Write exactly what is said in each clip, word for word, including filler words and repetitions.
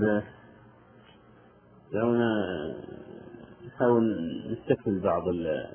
طيب دعونا نحاول نستكمل بعض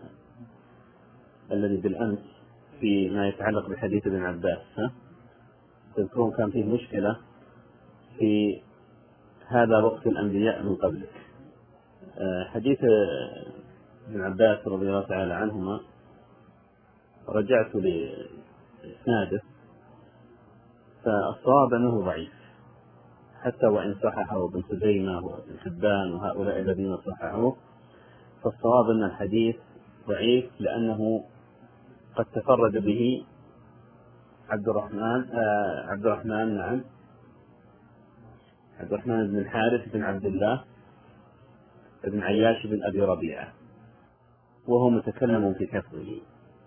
الذي بالأمس فيما يتعلق بحديث ابن عباس. ها تذكرون كان فيه مشكلة في هذا وقت الأنبياء من قبلك. حديث ابن عباس رضي الله تعالى عنهما رجعت لإسناده، فالصواب أنه ضعيف حتى وإن صححه ابن خزيمة وابن حبان وهؤلاء الذين صححوه، فالصواب أن الحديث ضعيف لأنه قد تفرد به عبد الرحمن آه عبد الرحمن نعم عبد الرحمن بن الحارث بن عبد الله بن عياش بن أبي ربيعة، وهو متكلم في حفظه.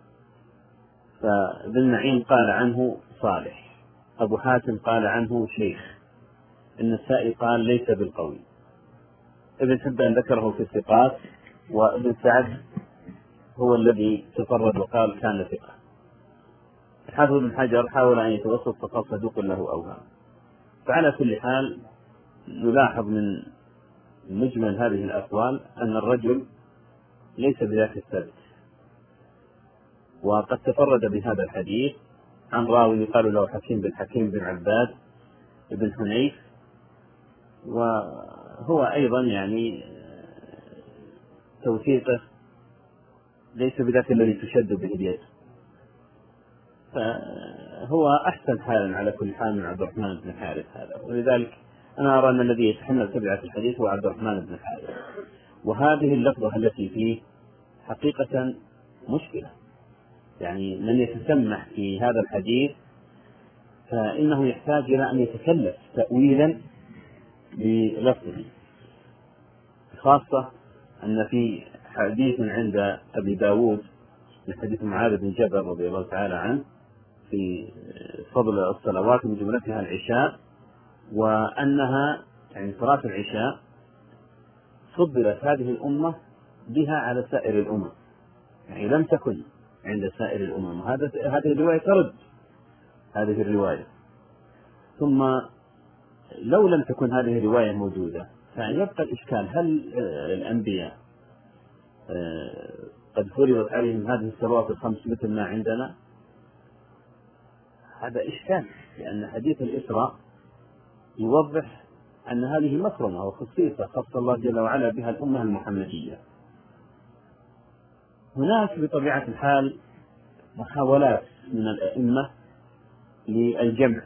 فابن نعيم قال عنه صالح، أبو حاتم قال عنه شيخ، النسائي قال ليس بالقوي، ابن حبان ذكره في الثقات، وابن سعد هو الذي تفرد وقال كان ثقة. حافظ بن حجر حاول أن يتوسط فقال صدوق له أوهام. فعلى كل حال نلاحظ من مجمل هذه الأقوال أن الرجل ليس بذاك الثبت، وقد تفرد بهذا الحديث عن راوي يقال له حكيم بن حكيم بن عباد بن حنيف، وهو أيضا يعني توثيقه ليس بذاك الذي تشد به اليد، فهو أحسن حالا على كل حال من عبد الرحمن بن الحارث هذا. ولذلك أنا أرى أن الذي يتحمل تبعة الحديث هو عبد الرحمن بن الحارث. وهذه اللفظة التي فيه حقيقة مشكلة، يعني من يتسمح في هذا الحديث فإنه يحتاج إلى أن يتكلف تأويلا بلفظه، خاصة أن في حديث عند أبي داود من حديث معاذ بن جبل رضي الله تعالى عنه في فضل الصلوات من جملتها العشاء، وأنها يعني صلاة العشاء فضلت هذه الأمة بها على سائر الأمم، يعني لم تكن عند سائر الأمم. هذا هذه الرواية ترد هذه الرواية. ثم لو لم تكن هذه الرواية موجودة فيبقى الإشكال، هل الأنبياء قد فرضت عليهم هذه الصلوات الخمس مثل ما عندنا؟ هذا إشكال، لأن حديث الإسراء يوضح أن هذه مكرمة وخصيصة خص الله جل وعلا بها الأمة المحمدية. هناك بطبيعة الحال محاولات من الأئمة للجمع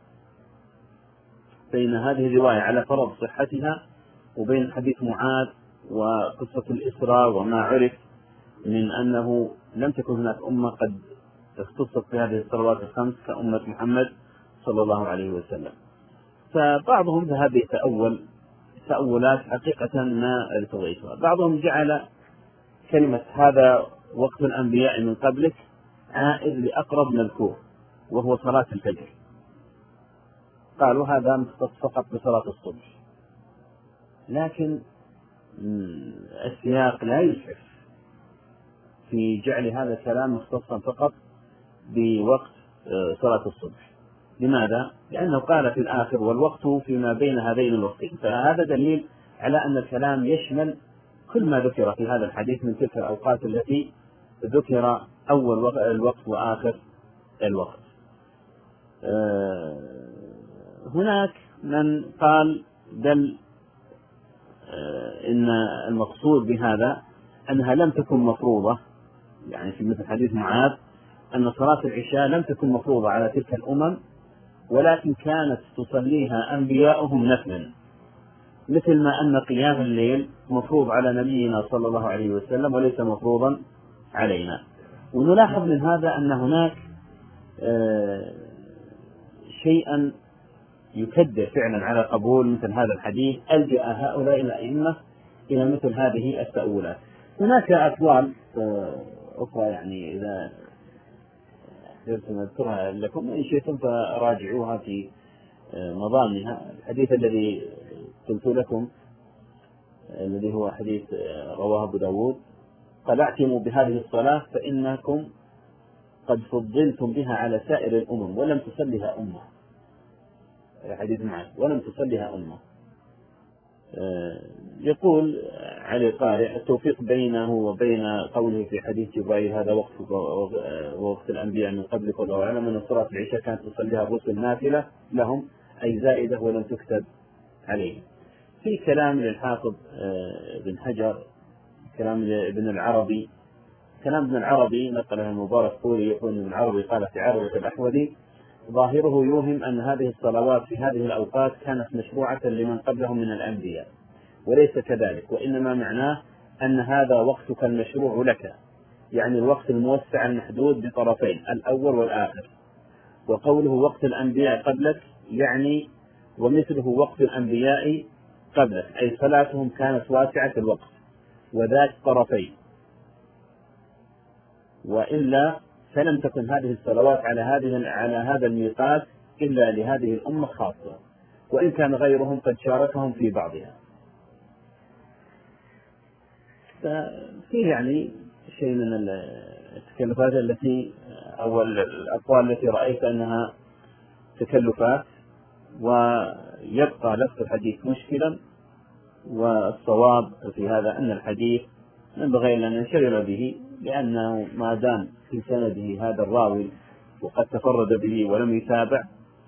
بين هذه الرواية على فرض صحتها وبين حديث معاذ وقصة الإسراء، وما عرف من أنه لم تكن هناك أمة قد اختصت بهذه الصلوات الخمس كأمة محمد صلى الله عليه وسلم. فبعضهم ذهب يتأول تأولات حقيقة ما ارتضيتها. بعضهم جعل كلمة هذا وقت الأنبياء من قبلك عائد لأقرب مذكور وهو صلاة الفجر، قالوا هذا مختص فقط بصلاة الصبح، لكن السياق لا يسعف في جعل هذا الكلام مختصا فقط بوقت صلاة الصبح. لماذا؟ لأنه قال في الآخر والوقت فيما بين هذين الوقتين، فهذا دليل على أن الكلام يشمل كل ما ذكر في هذا الحديث من تلك الأوقات التي ذكر أول الوقت وآخر الوقت. هناك من قال بل إن المقصود بهذا أنها لم تكن مفروضة، يعني في مثل حديث معاذ أن صلاة العشاء لم تكن مفروضة على تلك الأمم، ولكن كانت تصليها أنبياؤهم نفلا، مثل ما أن قيام الليل مفروض على نبينا صلى الله عليه وسلم وليس مفروضا علينا. ونلاحظ من هذا أن هناك شيئا يكدر فعلا على قبول مثل هذا الحديث، ألجأ هؤلاء الأئمة إلى مثل هذه التأويلات. هناك أقوال أخرى يعني إذا أحببتم أذكرها لكم إن شئتم فراجعوها في مضامنها. الحديث الذي قلت لكم الذي هو حديث رواه أبو داود قال اعتموا بهذه الصلاة فإنكم قد فضلتم بها على سائر الأمم ولم تصلها أمة، حديث معاذ ولم تصلها أمة. يقول علي القارئ: التوفيق بينه وبين قوله في حديث جبريل هذا وقت ووقت الأنبياء من قبلك والله أعلم أن صلاة العشاء كانت تصليها الرسل نافلة لهم أي زائدة ولم تكتب عليهم. في كلام للحافظ ابن حجر، كلام لابن العربي، كلام ابن العربي نقله المبارك فوري، يقول ابن العربي قال في عربة الأحوذي: ظاهره يوهم أن هذه الصلوات في هذه الأوقات كانت مشروعة لمن قبلهم من الأنبياء، وليس كذلك، وإنما معناه أن هذا وقتك المشروع لك، يعني الوقت الموسع المحدود بطرفين الأول والآخر. وقوله وقت الأنبياء قبلك يعني ومثله وقت الأنبياء قبلك، أي صلاتهم كانت واسعة الوقت وذات طرفين، وإلا فلم تكن هذه الصلوات على هذه على هذا الميقات إلا لهذه الأمة خاصة، وإن كان غيرهم قد شاركهم في بعضها. ففيه يعني شيء من التكلفات التي أو الأقوال التي رأيت أنها تكلفات، ويبقى لفظ الحديث مشكلا، والصواب في هذا أن الحديث ينبغي أن ننشغل به، لأنه ما دام في سنده هذا الراوي وقد تفرد به ولم يتابع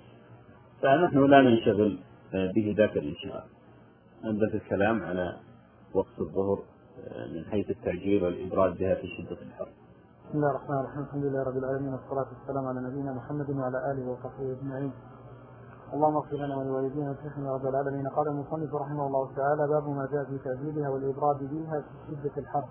فنحن لا ننشغل به ذاك الانشغال. نبدأ في الكلام على وقت الظهر من حيث التعجيل والإبراز بها في شدة الحر. بسم الله الرحمن الرحيم، الحمد لله رب العالمين، والصلاة والسلام على نبينا محمد وعلى آله وصحبه أجمعين. اللهم اغفر لنا ولوالدينا وشيخنا يا رب العالمين. قال المصنف رحمه الله تعالى: باب ما جاء في تعجيلها والإبراد بها في شدة الحر.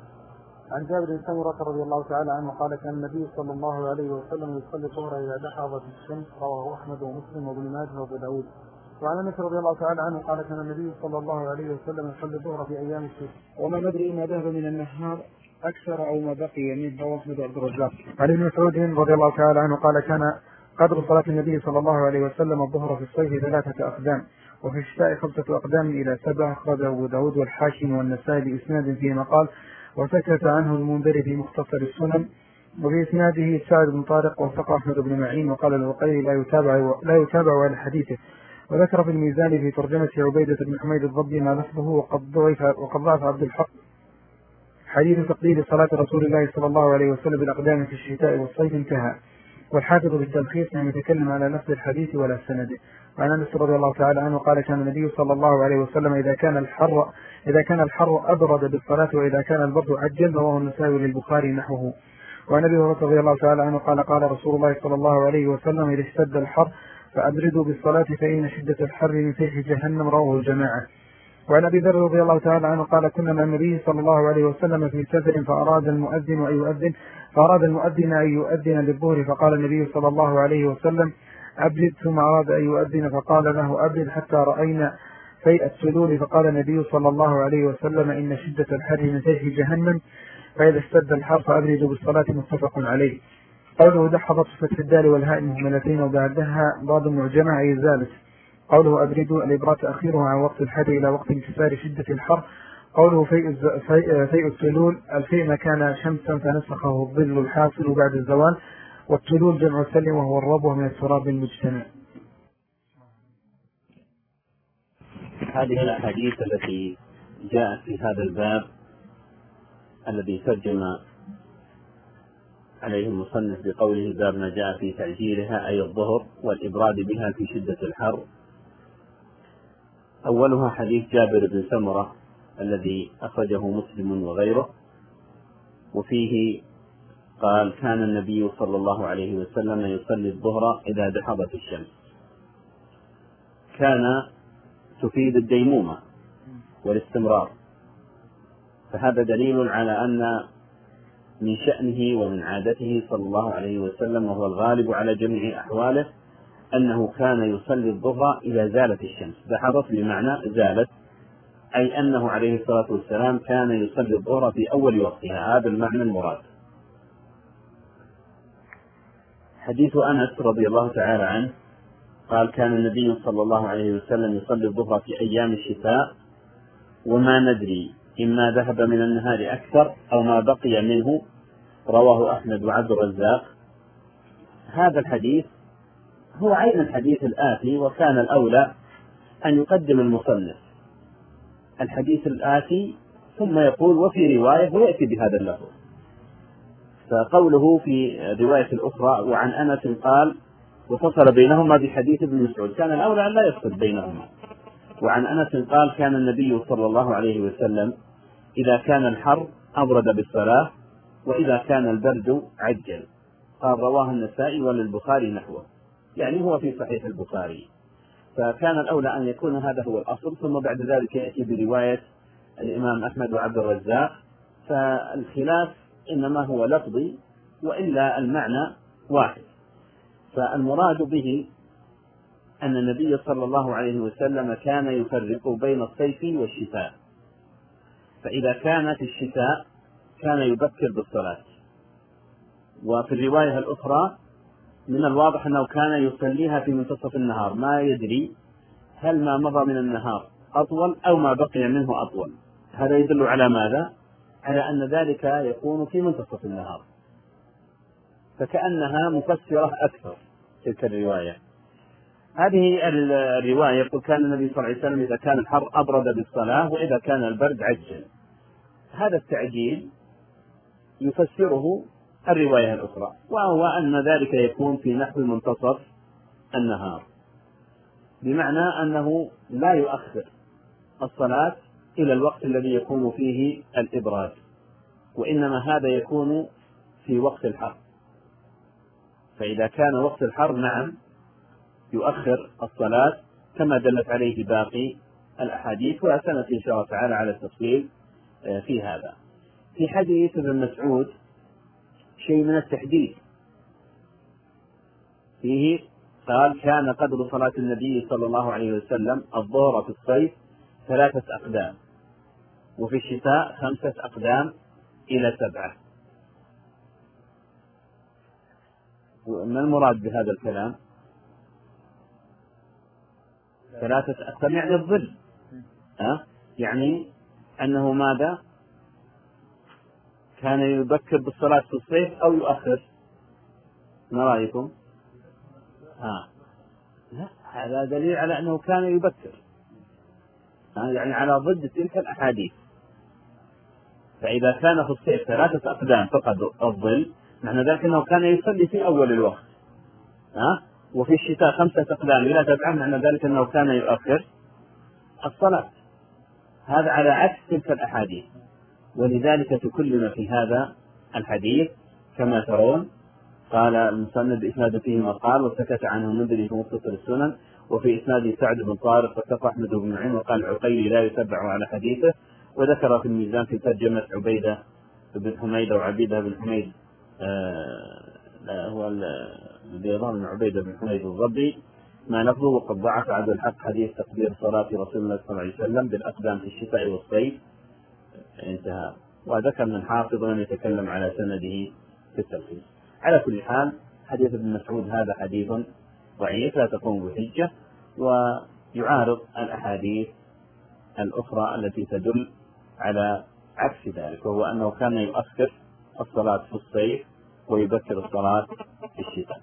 عن جابر بن سمرة رضي الله تعالى عنه قال: كان النبي صلى الله عليه وسلم يصلي الظهر إذا دحضت الشمس. رواه أحمد ومسلم وابن ماجه وابو داود. وعن انس رضي الله تعالى عنه قال: كان النبي صلى الله عليه وسلم يصلي الظهر في ايام الشتاء وما ندري ما ذهب من النهار اكثر او ما بقي منه. رواه احمد وعبد الرزاق. عن ابن مسعود رضي الله تعالى عنه قال: كان قدر صلاة النبي صلى الله عليه وسلم الظهر في الصيف ثلاثة أقدام، وفي الشتاء خمسة أقدام إلى سبع. أخرجه أبو داود والحاكم والنسائي بإسناد فيما قال، وسكت عنه المنذر في مختصر السنن. وفي إسناده سعد بن طارق وثقه أحمد بن معين، وقال الوقيلي لا يتابع لا يتابع على حديثه. وذكر في الميزان في ترجمة عبيدة بن حميد الضبي ما لفظه وقد ضعف وقد ضعف عبد الحق حديث تقليد صلاة رسول الله صلى الله عليه وسلم بالأقدام في الشتاء والصيف انتهى. والحافظ بالتلخيص لم يتكلم على لفظ الحديث ولا سنده. وعن انس رضي الله تعالى عنه قال: كان النبي صلى الله عليه وسلم إذا كان الحر إذا كان الحر أبرد بالصلاة، وإذا كان البرد عجل. رواه النسائي للبخاري نحوه. وعن ابي هريرة رضي الله تعالى عنه قال: قال رسول الله صلى الله عليه وسلم: إذا اشتد الحر فأبردوا بالصلاة فإن شدة الحر من فيح جهنم. رواه الجماعة. وعن أبي ذر رضي الله تعالى عنه قال: كنا مع النبي صلى الله عليه وسلم في سفر فأراد المؤذن أن يؤذن فأراد المؤذن أن يؤذن للظهر، فقال النبي صلى الله عليه وسلم: أبرد. ثم أراد أن يؤذن فقال له: أبرد حتى رأينا فيء السلول، فقال النبي صلى الله عليه وسلم: إن شدة الحر من فيح جهنم، فإذا اشتد الحر فأبردوا بالصلاة. متفق عليه. قوله دحضت فتح الدال والهاء مهملتين وبعدها ضاد معجمة أي زالت. قوله أبردوا الإبراد تأخيره عن وقت الحر إلى وقت انكسار شدة الحر. قوله فيء, في... فيء التلول، الفيء ما كان شمسا فنسخه الظل الحاصل بعد الزوال، والتلول جمع سل وهو الربوة من السراب المجتمع. هذه الأحاديث التي جاءت في هذا الباب الذي ترجم عليه المصنف بقوله: باب ما جاء في تعجيلها، أي الظهر والإبراد بها في شدة الحر. أولها حديث جابر بن سمرة الذي أخرجه مسلم وغيره، وفيه قال: كان النبي صلى الله عليه وسلم يصلي الظهر إذا دحضت الشمس. كان تفيد الديمومة والاستمرار، فهذا دليل على أن من شأنه ومن عادته صلى الله عليه وسلم، وهو الغالب على جميع أحواله، أنه كان يصلي الظهر إذا زالت الشمس. دحضت بمعنى زالت، أي أنه عليه الصلاة والسلام كان يصلي الظهر في أول وقتها، هذا المعنى المراد. حديث أنس رضي الله تعالى عنه قال: كان النبي صلى الله عليه وسلم يصلي الظهر في أيام الشتاء وما ندري إما ذهب من النهار أكثر أو ما بقي منه. رواه أحمد وعبد الرزاق. هذا الحديث هو عين الحديث الآتي، وكان الأولى أن يقدم المصنف الحديث الآتي ثم يقول وفي رواية ويأتي بهذا اللفظ. فقوله في رواية الأخرى وعن أنس قال وفصل بينهما بحديث ابن مسعود، كان الأولى أن لا يفصل بينهما. وعن أنس قال كان النبي صلى الله عليه وسلم إذا كان الحر أبرد بالصلاة وإذا كان البرد عجل. قال رواه النسائي وللبخاري نحوه، يعني هو في صحيح البخاري. فكان الأولى أن يكون هذا هو الأصل، ثم بعد ذلك يأتي برواية الإمام أحمد وعبد الرزاق. فالخلاف إنما هو لفظي وإلا المعنى واحد. فالمراد به أن النبي صلى الله عليه وسلم كان يفرق بين الصيف والشتاء، فإذا كان في الشتاء كان يبكر بالصلاة. وفي الرواية الأخرى من الواضح أنه كان يصليها في منتصف النهار، ما يدري هل ما مضى من النهار أطول أو ما بقي منه أطول. هذا يدل على ماذا؟ على أن ذلك يكون في منتصف النهار، فكأنها مفسرة أكثر تلك الرواية. هذه الرواية يقول كان النبي صلى الله عليه وسلم إذا كان الحر أبرد بالصلاة وإذا كان البرد عجل. هذا التعجيل يفسره الرواية الأخرى، وهو أن ذلك يكون في نحو منتصف النهار، بمعنى أنه لا يؤخر الصلاة إلى الوقت الذي يكون فيه الإبراد، وإنما هذا يكون في وقت الحر. فإذا كان وقت الحر نعم يؤخر الصلاة كما دلت عليه باقي الأحاديث، وسنأتي إن شاء الله تعالى على التفصيل في هذا. في حديث ابن مسعود شيء من التحديث فيه، قال كان قدر صلاة النبي صلى الله عليه وسلم الظهر في الصيف ثلاثة أقدام وفي الشتاء خمسة أقدام إلى سبعة. ما المراد بهذا الكلام؟ ثلاثة أقدام يعني الظل، أه؟ يعني أنه ماذا؟ كان يبكر بالصلاة في الصيف أو يؤخر؟ ما رأيكم؟ ها. لا، هذا دليل على أنه كان يبكر، يعني على ضد تلك الأحاديث. فإذا كان في الصيف ثلاثة أقدام فقد الظل معنى ذلك أنه كان يصلي في أول الوقت، ها؟ وفي الشتاء خمسة أقدام إلى سبعة معنى ذلك أنه كان يؤخر الصلاة. هذا على عكس تلك الأحاديث، ولذلك تكلم في هذا الحديث كما ترون. قال المسند بإسناد فيه مقال وسكت عنه المنذري في مختصر السنن، وفي إسناد سعد بن طارق وثق أحمد بن معين وقال العقيلي لا يتبع على حديثه. وذكر في الميزان في ترجمة عبيدة بن حميد وعبيدة بن حميد آه هو البيضان عبيدة بن حميد الضبي ما لفظه وقد ضعف عبد الحق حديث تقدير صلاة رسول الله صلى الله عليه وسلم بالأقدام في الشتاء والصيف، انتهى. وذكر من حافظ من يتكلم على سنده في التلخيص. على كل حال حديث ابن مسعود هذا حديث ضعيف لا تقوم بحجة، ويعارض الأحاديث الأخرى التي تدل على عكس ذلك، وهو أنه كان يؤخر الصلاة في الصيف ويبكر الصلاة في الشتاء.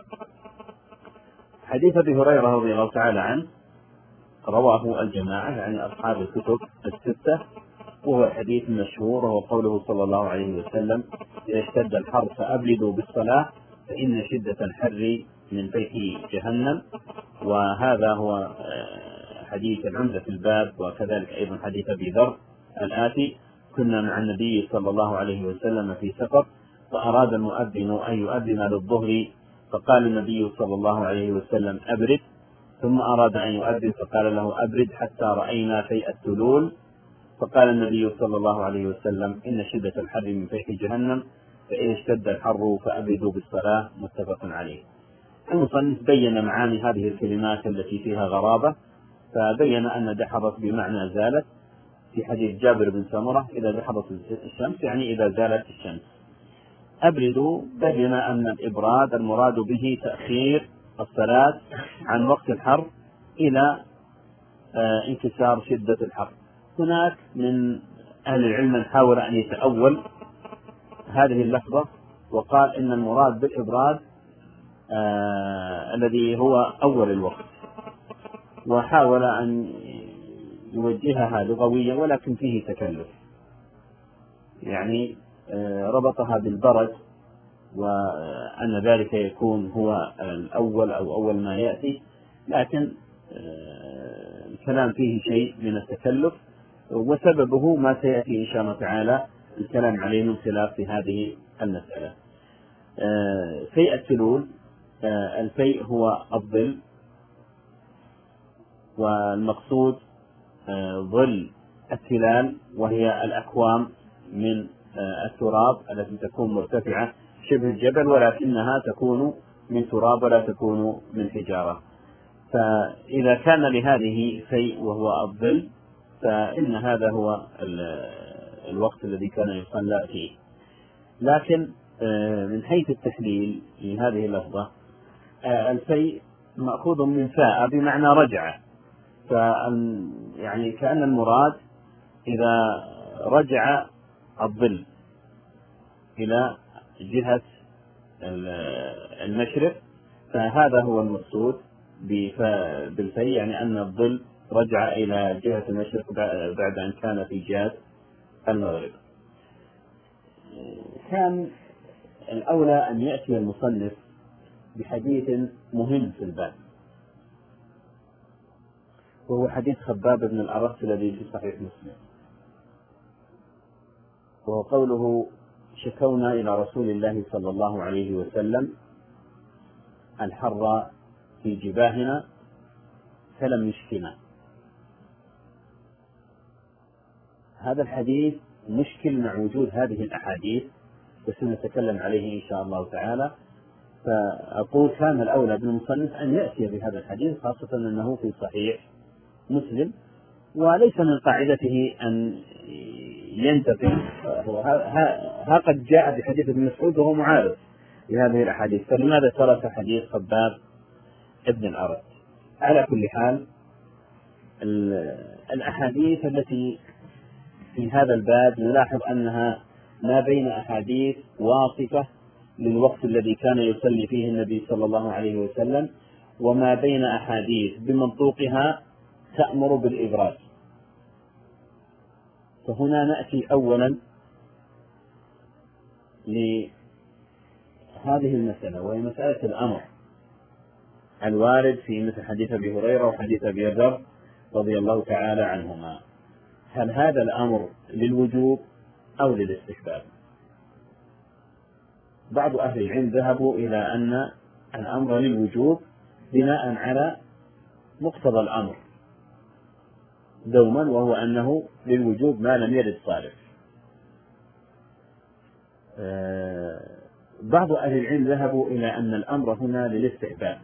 حديث أبي هريرة رضي الله تعالى عنه رواه الجماعة يعني أصحاب الكتب الستة، وهو حديث مشهور، وهو قوله صلى الله عليه وسلم إذا اشتد الحر فأبردوا بالصلاة فإن شدة الحر من فيح جهنم. وهذا هو حديث العمدة في الباب، وكذلك أيضا حديث أبي ذر الآتي كنا مع النبي صلى الله عليه وسلم في سفر فأراد المؤذن أن يؤذن للظهر فقال النبي صلى الله عليه وسلم أبرد، ثم أراد أن يؤذن فقال له أبرد حتى رأينا فيء التلول، فقال النبي صلى الله عليه وسلم إن شدة الحر من فيح جهنم فإن اشتد الحر فأبردوا بالصلاة، متفق عليه. المصنف بين معاني هذه الكلمات التي فيها غرابة، فبين أن دحضت بمعنى زالت في حديث جابر بن سمرة إذا دحضت الشمس يعني إذا زالت الشمس. أبردوا بين أن الإبراد المراد به تأخير الصلاة عن وقت الحر إلى آه انكسار شدة الحر. هناك من أهل العلم من حاول أن يتأول هذه اللفظة وقال إن المراد بالإبراد آه الذي هو أول الوقت، وحاول أن يوجهها لغويا ولكن فيه تكلف، يعني ربطها بالبرد وأن ذلك يكون هو الأول أو أول ما يأتي، لكن الكلام فيه شيء من التكلف، وسببه ما سيأتي إن شاء الله تعالى الكلام عليه من خلاف في هذه المسألة. فيء التلول، الفيء هو الظل، والمقصود ظل التلال وهي الأكوام من التراب التي تكون مرتفعة شبه الجبل ولكنها تكون من تراب ولا تكون من حجارة. فإذا كان لهذه فيء وهو الظل فإن هذا هو الوقت الذي كان يصلى فيه. لكن من حيث التحليل لهذه اللفظة، الفيء مأخوذ من فاء بمعنى رجع، يعني كأن المراد إذا رجع الظل إلى جهة المشرق فهذا هو المقصود بالفيء، يعني أن الظل رجع إلى جهة المشرق بعد أن كان في جهة المغرب. كان الأولى أن يأتي المصنف بحديث مهم في الباب، وهو حديث خباب بن الأرت الذي في صحيح مسلم، وهو قوله: شكونا إلى رسول الله صلى الله عليه وسلم الحر في جباهنا فلم يشكنا. هذا الحديث مشكل مع وجود هذه الأحاديث، وسنتكلم عليه إن شاء الله تعالى. فأقول كان الأولى بالمصنف أن يأتي بهذا الحديث، خاصة أنه في صحيح مسلم، وليس من قاعدته أن ينتقل. ها قد جاء بحديث ابن مسعود وهو معارض لهذه الأحاديث، فلماذا ترك حديث خباب ابن الأرت؟ على كل حال، الأحاديث التي في هذا الباب نلاحظ أنها ما بين أحاديث واصفة للوقت الذي كان يصلي فيه النبي صلى الله عليه وسلم، وما بين أحاديث بمنطوقها تأمر بالإبراز. فهنا نأتي أولا لهذه المسألة، وهي مسألة الأمر الوارد في مثل حديث أبي هريرة وحديث أبي ذر رضي الله تعالى عنهما. هل هذا الأمر للوجوب أو للاستحباب؟ بعض أهل العلم ذهبوا إلى أن الأمر للوجوب بناء على مقتضى الأمر دوما، وهو أنه للوجوب ما لم يرد صارف. بعض أهل العلم ذهبوا إلى أن الأمر هنا للاستحباب،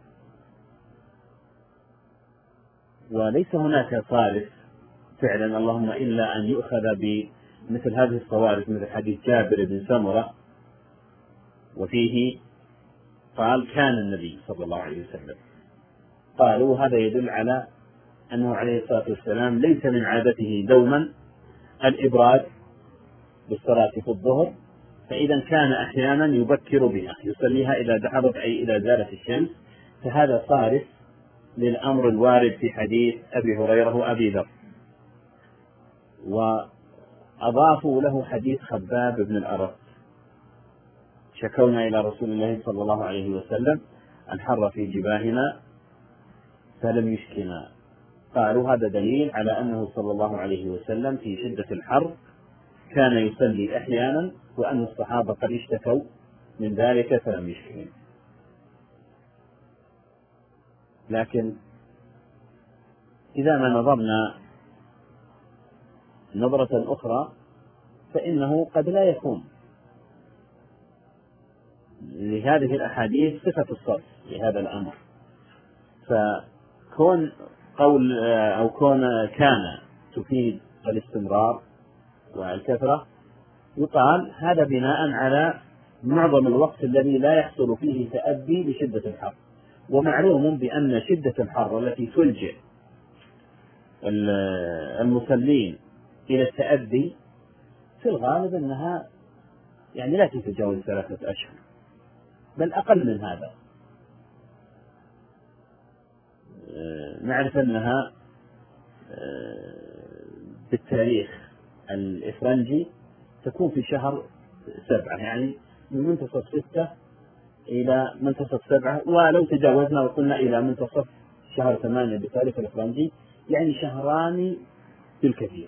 وليس هناك صارف فعلا، اللهم إلا أن يؤخذ بمثل هذه الصوارف مثل حديث جابر بن سمرة، وفيه قال كان النبي صلى الله عليه وسلم. قالوا هذا يدل على أنه عليه الصلاة والسلام ليس من عادته دوما الإبراد بالصلاة في الظهر، فإذا كان أحيانا يبكر بها يصليها إذا دحضت أي إذا زالت الشمس، فهذا صارف للأمر الوارد في حديث أبي هريرة وأبي ذر. وأضافوا له حديث خباب بن الأرت: شكونا إلى رسول الله صلى الله عليه وسلم الحر في جباهنا فلم يشكنا. قالوا هذا دليل على أنه صلى الله عليه وسلم في شدة الحر كان يصلي أحيانا، وأن الصحابة قد اشتكوا من ذلك فلم يشكنا. لكن إذا ما نظرنا نظرة أخرى فإنه قد لا يكون لهذه الأحاديث صفة الصرف لهذا الأمر، فكون قول أو كون كان تفيد الاستمرار والكثرة يقال هذا بناء على معظم الوقت الذي لا يحصل فيه تأدي لشدة الحر. ومعلوم بأن شدة الحر التي تلجئ المصلين إلى التأدي في الغالب أنها يعني لا تتجاوز ثلاثة أشهر، بل أقل من هذا. نعرف أنها بالتاريخ الإفرنجي تكون في شهر سبعة، يعني من منتصف ستة إلى منتصف سبعة، ولو تجاوزنا وقلنا إلى منتصف شهر ثمانية بالتاريخ الإفرنجي يعني شهران بالكثير،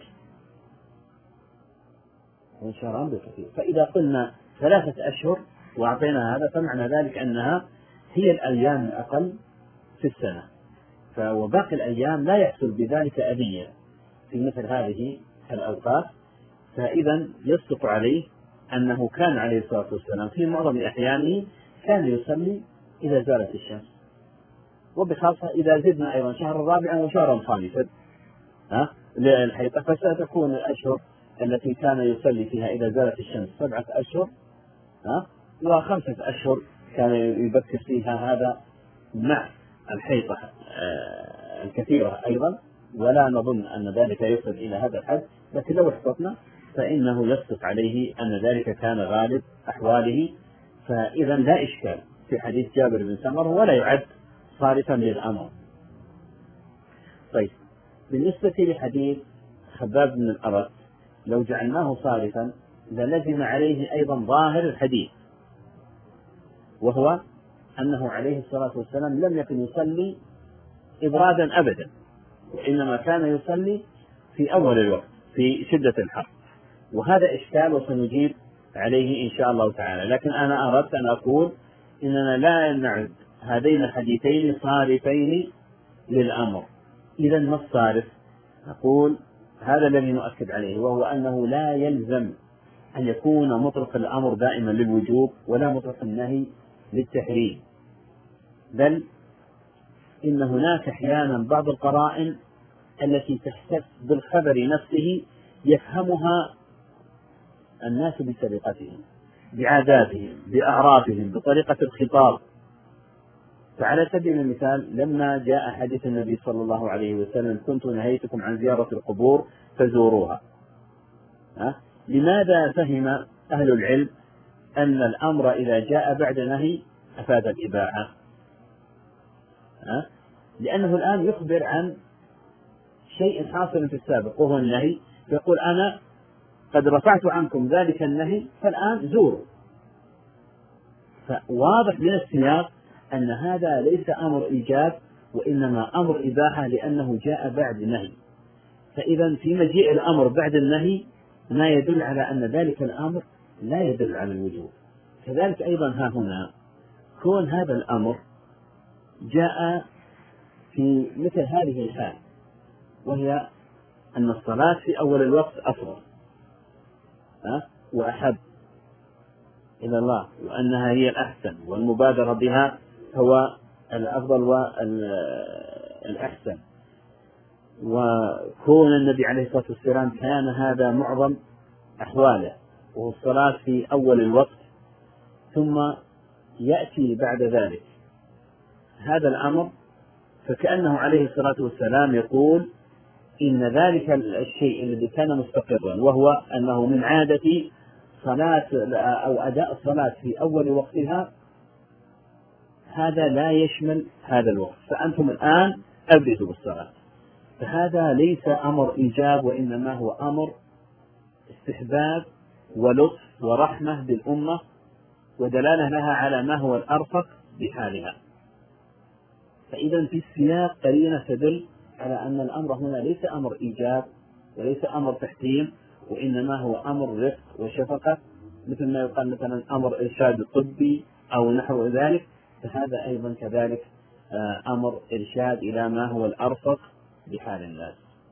شهران بالكثير. فإذا قلنا ثلاثة أشهر وأعطينا هذا فمعنى ذلك أنها هي الأيام الأقل في السنة، وباقي الأيام لا يحصل بذلك أذية في مثل هذه الأوقات. فإذا يصدق عليه أنه كان عليه الصلاة والسلام في معظم أحيانه كان يصلي إذا زالت الشمس، وبخاصة إذا زدنا أيضا شهر الرابع وشهر خامسا ها للحيطة، فستكون الأشهر التي كان يصلي فيها إذا زالت الشمس سبعة أشهر ها وخمسة أشهر كان يبكر فيها، هذا مع الحيطة الكثيرة أيضا، ولا نظن أن ذلك يصل إلى هذا الحد، لكن لو احتطنا فإنه يصدق عليه أن ذلك كان غالب أحواله. فإذا لا إشكال في حديث جابر بن سمرة ولا يعد صارفا للأمر. طيب، بالنسبة لحديث خباب بن الأرت لو جعلناه صارفا للزم عليه أيضا ظاهر الحديث، وهو أنه عليه الصلاة والسلام لم يكن يصلي إبرادا أبدا، وإنما كان يصلي في أول الوقت في شدة الحر، وهذا إشكال وسنجيب عليه إن شاء الله تعالى. لكن أنا أردت أن أقول إننا لا نعد هذين الحديثين صارفين للأمر. إذا ما الصارف؟ نقول هذا الذي نؤكد عليه، وهو أنه لا يلزم أن يكون مطلق الأمر دائما للوجوب ولا مطلق النهي للتحريم، بل إن هناك أحيانا بعض القرائن التي تحتف بالخبر نفسه يفهمها الناس بسرقتهم، بعاداتهم، بأعرافهم، بطريقة الخطاب. فعلى سبيل المثال لما جاء حديث النبي صلى الله عليه وسلم كنت نهيتكم عن زيارة القبور فزوروها، أه؟ لماذا فهم أهل العلم أن الأمر إذا جاء بعد نهي أفاد الإباحة؟ أه؟ لأنه الآن يخبر عن شيء حاصل في السابق وهو النهي، يقول أنا قد رفعت عنكم ذلك النهي فالآن زوروا. فواضح من السياق أن هذا ليس أمر إيجاب وإنما أمر إباحة لأنه جاء بعد نهي. فإذا في مجيء الأمر بعد النهي ما يدل على أن ذلك الأمر لا يدل على الوجوب. كذلك أيضا ها هنا كون هذا الأمر جاء في مثل هذه الحال، وهي أن الصلاة في أول الوقت أفضل وأحب إلى الله، وأنها هي الأحسن، والمبادرة بها هو الأفضل والأحسن، وكون النبي عليه الصلاة والسلام كان هذا معظم أحواله وهو الصلاة في أول الوقت، ثم يأتي بعد ذلك هذا الأمر، فكأنه عليه الصلاة والسلام يقول إن ذلك الشيء الذي كان مستقرا وهو أنه من عادة صلاة أو أداء الصلاة في أول وقتها هذا لا يشمل هذا الوقت، فأنتم الآن أبردوا بالصلاة. فهذا ليس أمر إيجاب وإنما هو أمر استحباب ولطف ورحمة بالأمة ودلالة لها على ما هو الأرفق بحالها. فإذا في السياق قرينة تدل على أن الأمر هنا ليس أمر إيجاب وليس أمر تحكيم، وإنما هو أمر رفق وشفقة، مثل ما يقال مثلا أمر إرشاد طبي أو نحو ذلك، فهذا أيضا كذلك أمر إرشاد إلى ما هو الأرفق بحال الناس.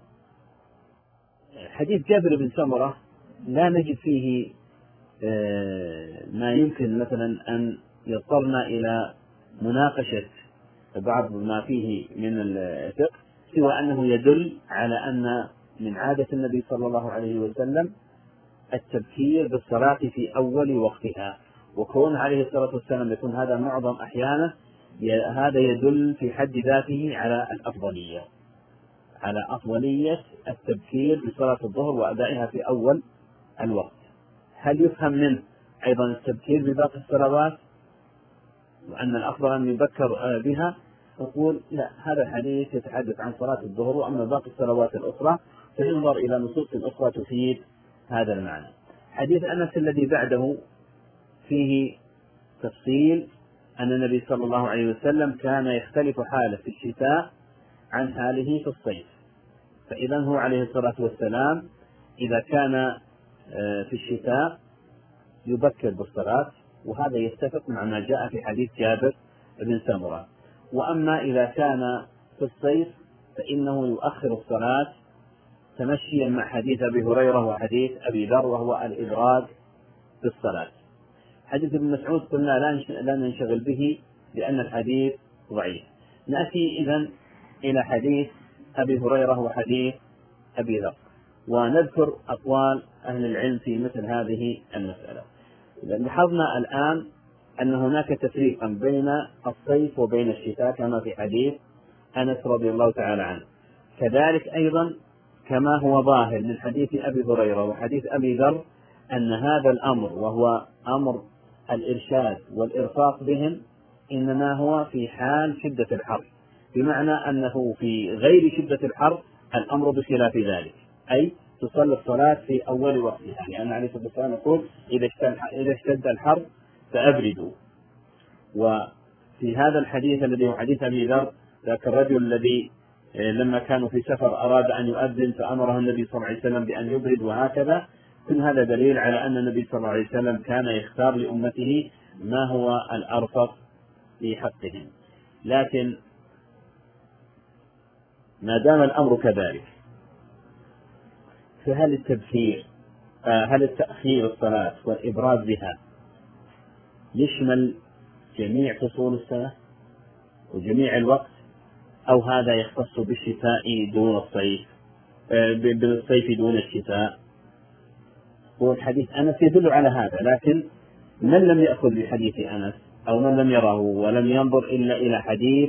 حديث جابر بن سمرة لا نجد فيه ما يمكن مثلا أن يضطرنا إلى مناقشة بعض ما فيه من الفقه، سوى أنه يدل على أن من عادة النبي صلى الله عليه وسلم التبكير بالصلاة في أول وقتها، وكون عليه الصلاة والسلام يكون هذا معظم أحيانه، هذا يدل في حد ذاته على الأفضلية على أفضلية التبكير بصلاة الظهر وأدائها في أول الوقت. هل يفهم منه أيضا التبكير بباقي الصلوات وأن الأفضل أن يبكر بها؟ نقول لا، هذا الحديث يتحدث عن صلاة الظهر، وأما باقي الصلوات الأخرى فينظر إلى نصوص أخرى تفيد هذا المعنى. حديث أنس الذي بعده فيه تفصيل أن النبي صلى الله عليه وسلم كان يختلف حاله في الشتاء عن حاله في الصيف، فإذا هو عليه الصلاة والسلام إذا كان في الشتاء يبكر بالصلاة، وهذا يتفق مع ما جاء في حديث جابر بن سمرة. وأما إذا كان في الصيف فإنه يؤخر الصلاة تمشيا مع حديث أبي هريرة وحديث أبي ذر، وهو الإدراج بالصلاة. حديث ابن مسعود قلنا لا ننشغل به لأن الحديث ضعيف. نأتي إذن إلى حديث أبي هريرة وحديث أبي ذر، ونذكر أقوال أهل العلم في مثل هذه المسألة. لاحظنا الآن أن هناك تفريقا بين الصيف وبين الشتاء كما في حديث أنس رضي الله تعالى عنه، كذلك أيضا كما هو ظاهر من حديث أبي هريرة وحديث أبي ذر أن هذا الأمر وهو أمر الإرشاد والإرفاق بهم إنما هو في حال شدة الحر، بمعنى أنه في غير شدة الحر الأمر بخلاف ذلك، أي تصلي الصلاة في أول وقتها، لأن عليه الصلاة والسلام يقول إذا اشتد الحر فأبردوا. وفي هذا الحديث الذي هو حديث أبي ذر ذاك الرجل الذي لما كانوا في سفر أراد أن يؤذن فأمره النبي صلى الله عليه وسلم بأن يبرد، وهكذا. كل هذا دليل على أن النبي صلى الله عليه وسلم كان يختار لأمته ما هو الأرفق في حقهم. لكن ما دام الأمر كذلك فهل التبخير هل التأخير الصلاة والإبراز بها يشمل جميع فصول السنة وجميع الوقت، أو هذا يختص بالشتاء دون الصيف بالصيف دون الشتاء؟ والحديث أنس يدل على هذا، لكن من لم يأخذ بحديث أنس أو من لم يره ولم ينظر إلا إلى حديث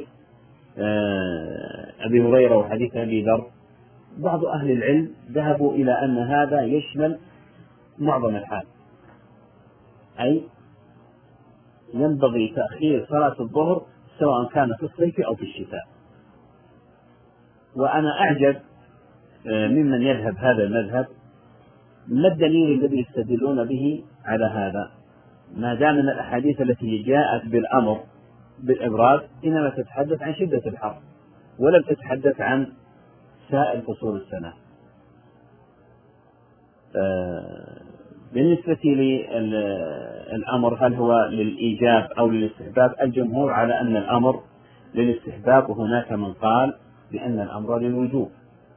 أبي هريرة وحديث أبي ذر، بعض أهل العلم ذهبوا إلى أن هذا يشمل معظم الحال، أي ينبغي تأخير صلاة الظهر سواء كان في الصيف أو في الشتاء. وأنا أعجب ممن يذهب هذا المذهب، ما الدليل الذي يستدلون به على هذا؟ ما دام من الأحاديث التي جاءت بالأمر بالإبراز إنما تتحدث عن شدة الحر ولم تتحدث عن سائر فصول السنة. بالنسبة للأمر هل هو للإيجاب أو للاستحباب؟ الجمهور على أن الأمر للاستحباب، وهناك من قال بأن الأمر للوجوب.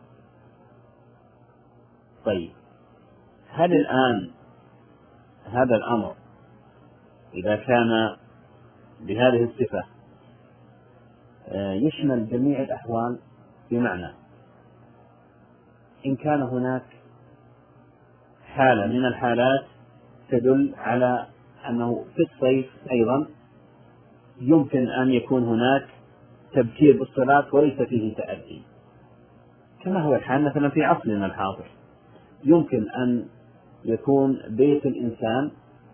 طيب، هل الآن هذا الأمر إذا كان بهذه الصفة يشمل جميع الأحوال؟ بمعنى إن كان هناك حالة من الحالات تدل على أنه في الصيف أيضا يمكن أن يكون هناك تبكير بالصلاة وليس فيه تأدي، كما هو الحال مثلا في عصرنا الحاضر، يمكن أن يكون بيت الإنسان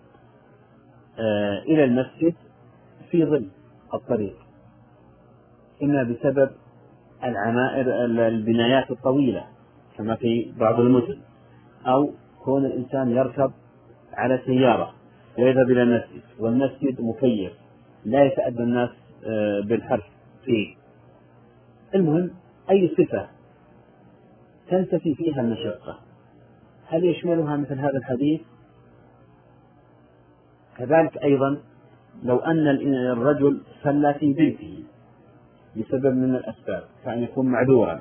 إلى المسجد في ظل الطريق، إما بسبب العمائر البنايات الطويلة كما في بعض المدن، أو كون الإنسان يركب على سيارة ويذهب إلى المسجد والمسجد مكيف لا يتأذى الناس بالحر فيه. المهم أي صفة تنتفي فيها المشقة هل يشملها مثل هذا الحديث؟ كذلك أيضا لو أن الرجل صلى في بيته بسبب من الأسباب، كأن يكون معذورا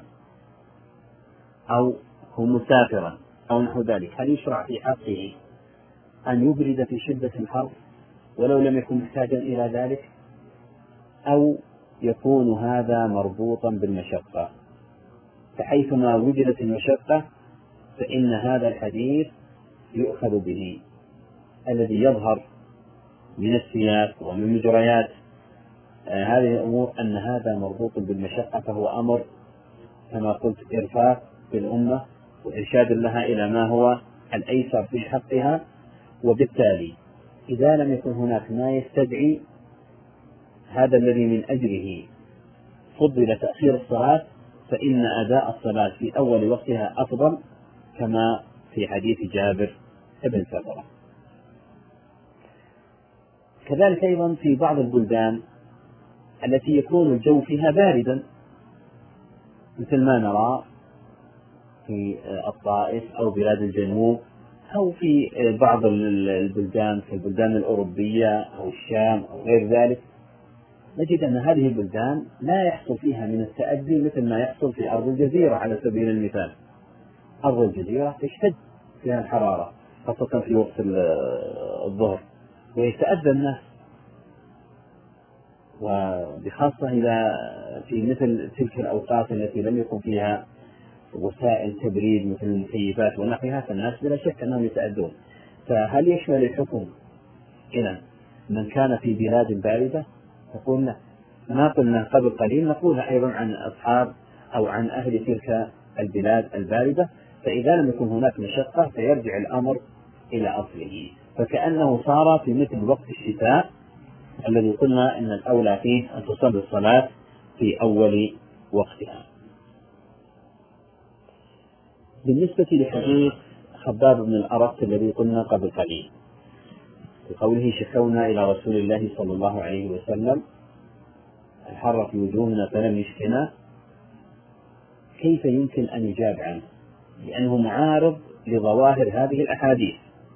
أو هو مسافرا أو نحو ذلك، هل يشرع في حقه أن يبرد في شدة الحر ولو لم يكن محتاجا إلى ذلك، أو يكون هذا مربوطا بالمشقة؟ فحيثما وجدت المشقة فإن هذا الحديث يؤخذ به. الذي يظهر من السياق ومن مجريات آه هذه الأمور أن هذا مربوط بالمشقة، فهو أمر كما قلت إرفاق بالأمة وإرشاد لها إلى ما هو الأيسر في حقها. وبالتالي إذا لم يكن هناك ما يستدعي هذا الذي من أجله فضل تأخير الصلاة فإن أداء الصلاة في أول وقتها أفضل، كما في حديث جابر بن سمرة. كذلك أيضا في بعض البلدان التي يكون الجو فيها باردا، مثل ما نرى في الطائف أو بلاد الجنوب أو في بعض البلدان في البلدان الأوروبية أو الشام أو غير ذلك، نجد أن هذه البلدان لا يحصل فيها من التأدي مثل ما يحصل في أرض الجزيرة. على سبيل المثال أرض الجزيرة تشتد فيها الحرارة خاصة في وقت الظهر ويتأذى الناس، وبخاصة إذا في مثل تلك الأوقات التي لم يكن فيها وسائل تبريد مثل المكيفات ونحوها، فالناس بلا شك أنهم يتأذون. فهل يشمل الحكم إلى من كان في بلاد باردة؟ نقول ما قلنا قبل قليل نقولها أيضا عن أصحاب أو عن أهل تلك البلاد الباردة، فإذا لم يكن هناك مشقة فيرجع الأمر إلى أصله، فكأنه صار في مثل وقت الشتاء الذي قلنا إن الأولى فيه أن تصلي الصلاة في أول وقتها. بالنسبة لحديث خباب بن الأرت الذي قلنا قبل قليل بقوله شكونا إلى رسول الله صلى الله عليه وسلم الحر في وجوهنا فلم يشفنا، كيف يمكن أن يجاب عنه؟ لأنه معارض لظواهر هذه الأحاديث،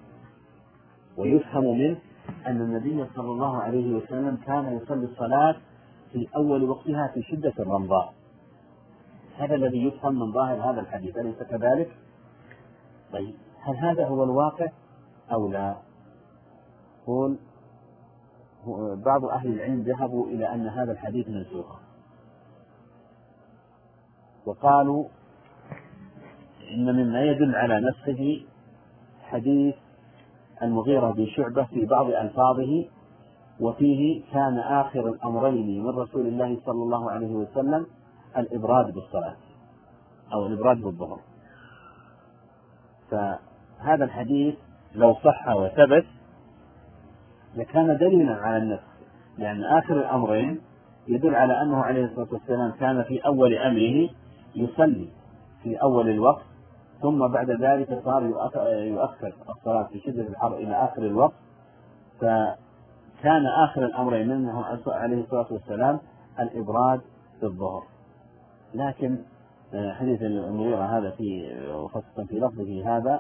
ويفهم منه أن النبي صلى الله عليه وسلم كان يصلي الصلاة في أول وقتها في شدة الرمضاء. هذا الذي يفهم من ظاهر هذا الحديث، أليس كذلك؟ طيب هل هذا هو الواقع أو لا؟ قول بعض أهل العلم ذهبوا إلى أن هذا الحديث منسوخ، وقالوا إن مما يدل على نسخه حديث المغيرة بن شعبة في بعض ألفاظه، وفيه كان آخر الأمرين من رسول الله صلى الله عليه وسلم الإبراد بالصلاة أو الإبراد بالظهر. فهذا الحديث لو صح وثبت لكان دليلا على النسخ، لأن آخر الأمرين يدل على أنه عليه الصلاة والسلام كان في أول أمره يصلي في أول الوقت، ثم بعد ذلك صار يؤخر الصلاة في شدة الحر إلى آخر الوقت، فكان آخر الأمرين منه عليه الصلاة والسلام الإبراد بالظهر. لكن حديث المغيرة هذا في وخاصة في لفظه هذا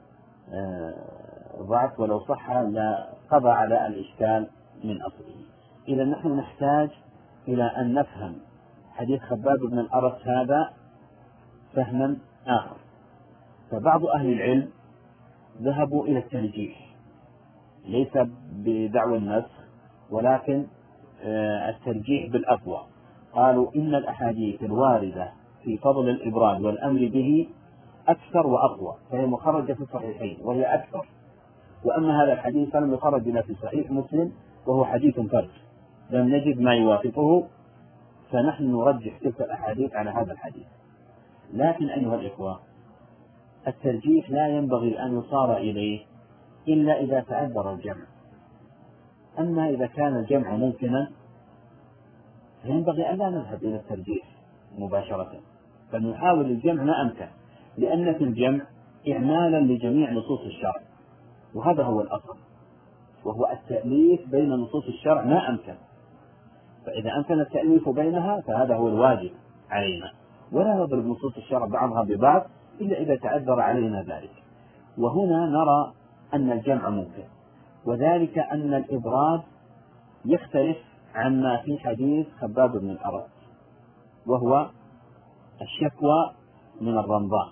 ضعف، ولو صح لقضى على الإشكال من أصله. إذا نحن نحتاج إلى أن نفهم حديث خباب بن الأرت هذا فهما آخر. فبعض أهل العلم ذهبوا إلى الترجيح، ليس بدعوى النسخ ولكن الترجيح بالأقوى. قالوا إن الأحاديث الواردة في فضل الإبراد والأمر به أكثر وأقوى، فهي مخرجة في الصحيحين وهي أكثر. وأما هذا الحديث فلم يخرج إلا في صحيح مسلم وهو حديث فرد لم نجد ما يوافقه، فنحن نرجح تلك الأحاديث على هذا الحديث. لكن أيها الإخوة، الترجيح لا ينبغي أن يصار إليه إلا إذا تعذر الجمع. أما إذا كان الجمع ممكنا فينبغي أن لا نذهب إلى الترجيح مباشرة، بل نحاول الجمع ما أمكن، لأن في الجمع إعمالا لجميع نصوص الشرع، وهذا هو الأصل، وهو التأليف بين نصوص الشرع ما أمكن. فإذا أمكن التأليف بينها فهذا هو الواجب علينا، ولا نضرب نصوص الشرع بعضها ببعض إلا إذا تعذر علينا ذلك. وهنا نرى أن الجمع ممكن، وذلك أن الإبراد يختلف عما في حديث خباب بن الأرت، وهو الشكوى من الرمضاء.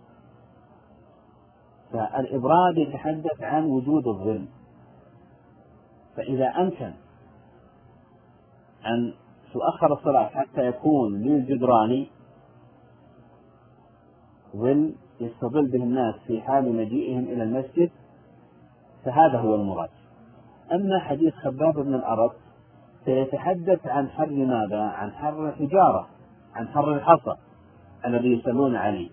فالإبراد يتحدث عن وجود الظل، فإذا أمكن أن تؤخر الصلاة حتى يكون للجدران ظل يستظل به الناس في حال مجيئهم إلى المسجد فهذا هو المراد. أما حديث خباب بن الأرت سيتحدث عن حر ماذا؟ عن حر الحجارة، عن حر الحصى الذي يصلون عليه.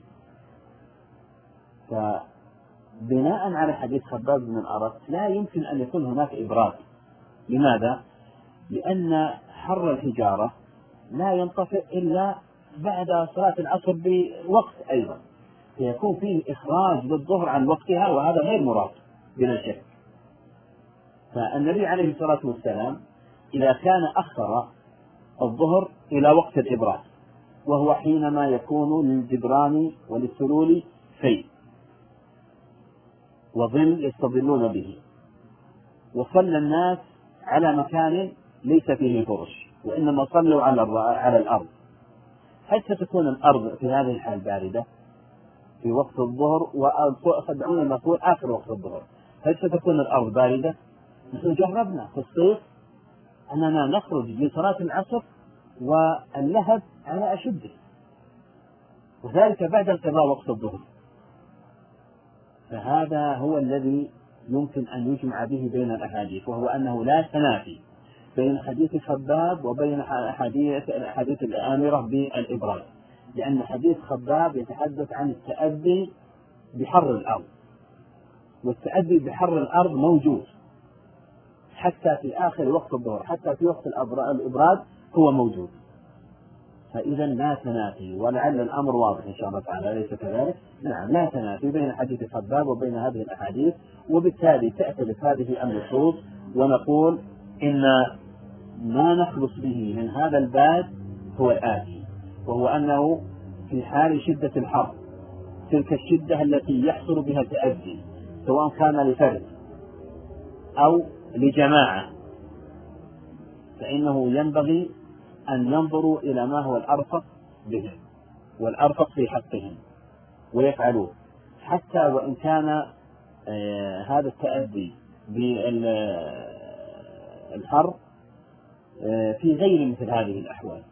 فبناء على حديث خباب بن الأرت لا يمكن أن يكون هناك إبراد. لماذا؟ لأن حر الحجارة لا ينطفئ إلا بعد صلاة العصر بوقت أيضا، فيكون فيه إخراج للظهر عن وقتها، وهذا غير مراد بلا شك. فالنبي عليه الصلاة والسلام إذا كان أخر الظهر إلى وقت الإبراد، وهو حينما يكون للجدران وللسلول في وظل يستظلون به، وصلى الناس على مكان ليس فيه فرش وإنما صلوا على الأرض، هل ستكون الأرض في هذه الحال باردة في وقت الظهر؟ وخدعون المقول آخر وقت الظهر، هل ستكون الأرض باردة؟ نحن جربنا في الصيف أننا نخرج لصلاة العصر واللهب على أشده، وذلك بعد انقضاء وقت الظهر. فهذا هو الذي يمكن أن يجمع به بين الأحاديث، وهو أنه لا تنافي بين حديث خباب وبين حديث حديث الآمرة بالإبراد، لأن حديث خباب يتحدث عن التأدي بحر الأرض، والتأدي بحر الأرض موجود حتى في آخر وقت الظهر، حتى في وقت الإبراد هو موجود. فإذا لا تنافي، ولعل الأمر واضح إن شاء الله تعالى، ليس كذلك؟ نعم، لا تنافي بين حديث الخباب وبين هذه الأحاديث، وبالتالي تأتلف هذه النصوص ونقول إن ما نخلص به من هذا الباب هو الآتي، وهو أنه في حال شدة الحر، تلك الشدة التي يحصل بها التأذي سواء كان لفرد أو لجماعة، فإنه ينبغي أن ينظروا إلى ما هو الأرفق بهم والأرفق في حقهم ويفعلوه، حتى وإن كان آه هذا التأذي بالحر آه في غير مثل هذه الأحوال.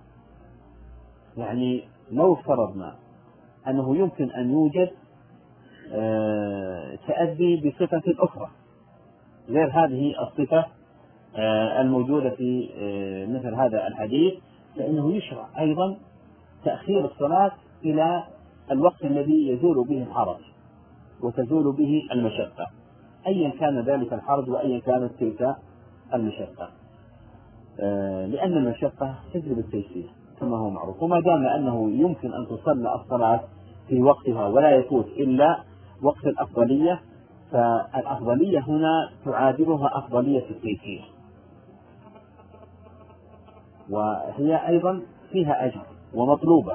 يعني لو افترضنا أنه يمكن أن يوجد آه تأذي بصفة أخرى غير هذه الصفة آه الموجودة في آه مثل هذا الحديث، فإنه يشرع أيضا تأخير الصلاة إلى الوقت الذي يزول به الحرج وتزول به المشقة، أيا كان ذلك الحرج وأيا كانت تلك المشقة، آه لأن المشقة تجلب التيسير كما هو معروف. وما دام أنه يمكن أن تصلى الصلاة في وقتها ولا يفوت إلا وقت الأفضلية، فالأفضلية هنا تعادلها أفضلية التيسير، وهي أيضا فيها أجر ومطلوبة.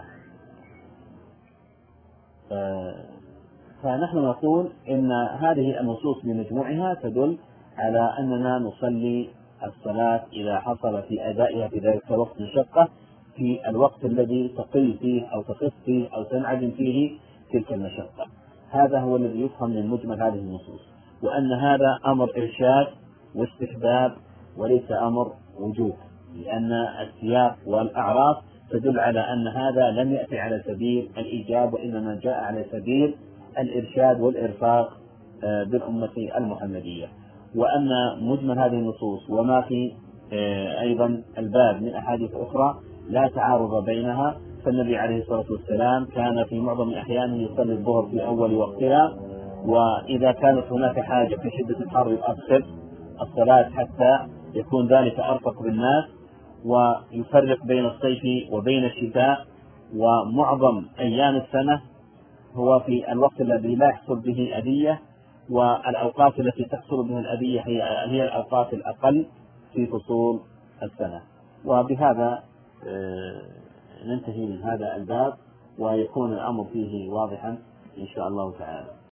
فنحن نقول إن هذه النصوص بمجموعها تدل على أننا نصلي الصلاة إذا حصل في أدائها في ذلك الوقت مشقة في الوقت الذي تقل فيه أو تخف فيه أو تنعدم فيه تلك المشقة. هذا هو الذي يفهم من مجمل هذه النصوص، وأن هذا أمر إرشاد واستحباب وليس أمر وجوب، لأن السياق والأعراف تدل على أن هذا لم يأتي على سبيل الإيجاب، وإنما جاء على سبيل الإرشاد والإرفاق بالأمة المحمدية. وأن مجمل هذه النصوص وما في أيضا الباب من أحاديث أخرى لا تعارض بينها، فالنبي عليه الصلاة والسلام كان في معظم أحيانه يصلي الظهر في أول وقتها، وإذا كانت هناك حاجة في شدة الحر يؤخر الصلاة حتى يكون ذلك أرفق بالناس، ويفرق بين الصيف وبين الشتاء، ومعظم أيام السنة هو في الوقت الذي لا يحصل به أذية، والأوقات التي تحصل بها الأذية هي هي الأوقات الأقل في فصول السنة. وبهذا ننتهي من هذا الباب، ويكون الأمر فيه واضحا إن شاء الله تعالى.